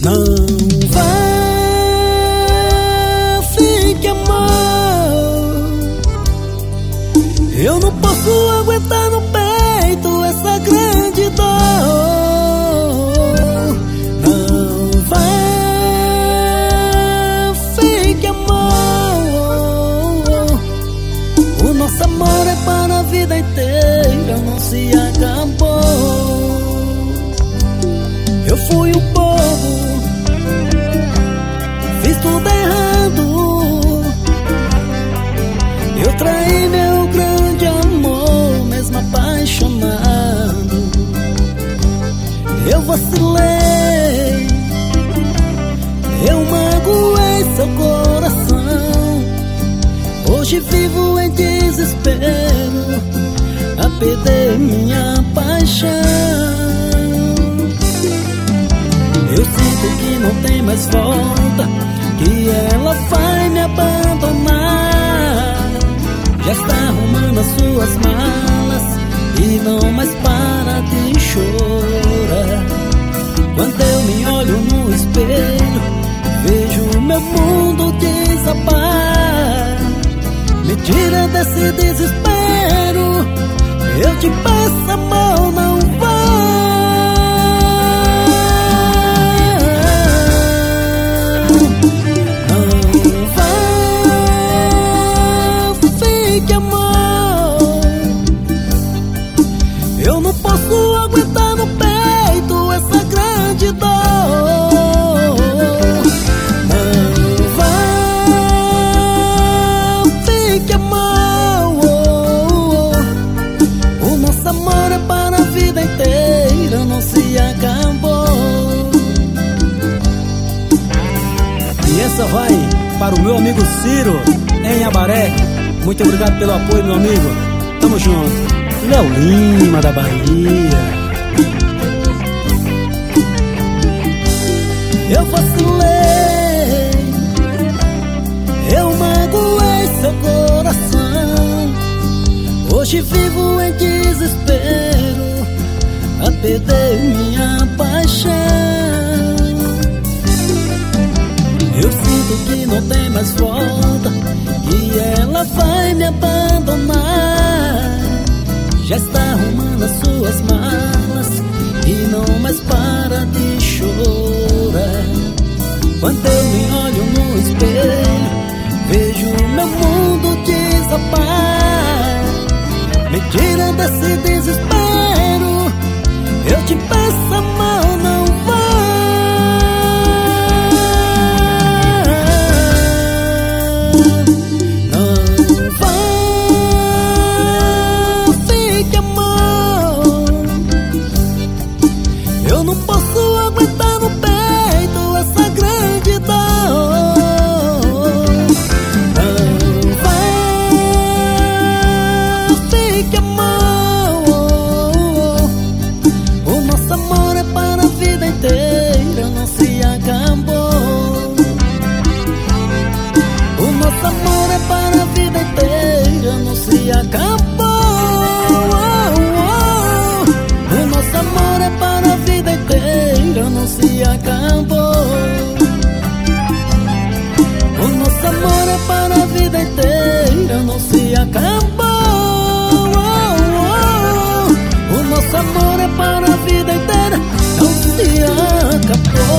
Não vá, fique amor. Eu não posso aguentar no peito essa grande dor. Não vá, fique amor. O nosso amor é para a vida inteira, não se acabou. Eu fui um bobo, fiz tudo errado. Eu traí meu grande amor, mesmo apaixonado. Eu vacilei, eu magoei seu coração. Hoje vivo em desespero, a perder minha paixão. Eu sinto que não tem mais volta, que ela vai me abandonar. Já está arrumando as suas malas e não mais para de chorar. Quando eu me olho no espelho, vejo meu mundo desabar. Me tira desse desespero, eu te peço amor, não vá. Eu não posso aguentar no peito essa grande dor. Não vá, fique amor. O nosso amor é para a vida inteira, não se acabou. E essa vai para o meu amigo Ciro, em Abaré. Muito obrigado pelo apoio, meu amigo. Tamo junto. Léo Lima, da Bahia. Eu vacilei, eu magoei seu coração. Hoje vivo em desespero, a perder minha paixão. Eu sinto que não tem mais volta, que ela vai me abandonar. Já está arrumando as suas malas e não mais para de chorar. Quando eu me olho no espelho, vejo meu mundo desabar. Me tira desse desespero, eu te peço amor, não vá. Eu não posso aguentar no peito essa grande dor. Não vá, fique amor. O nosso amor é para a vida inteira, não se acabou. O nosso amor é para a vida inteira, não se acabou. O nosso amor é para a vida inteira, não se acabou. O nosso amor é para a vida inteira, não se acabou. O nosso amor é para a vida inteira, não se acabou.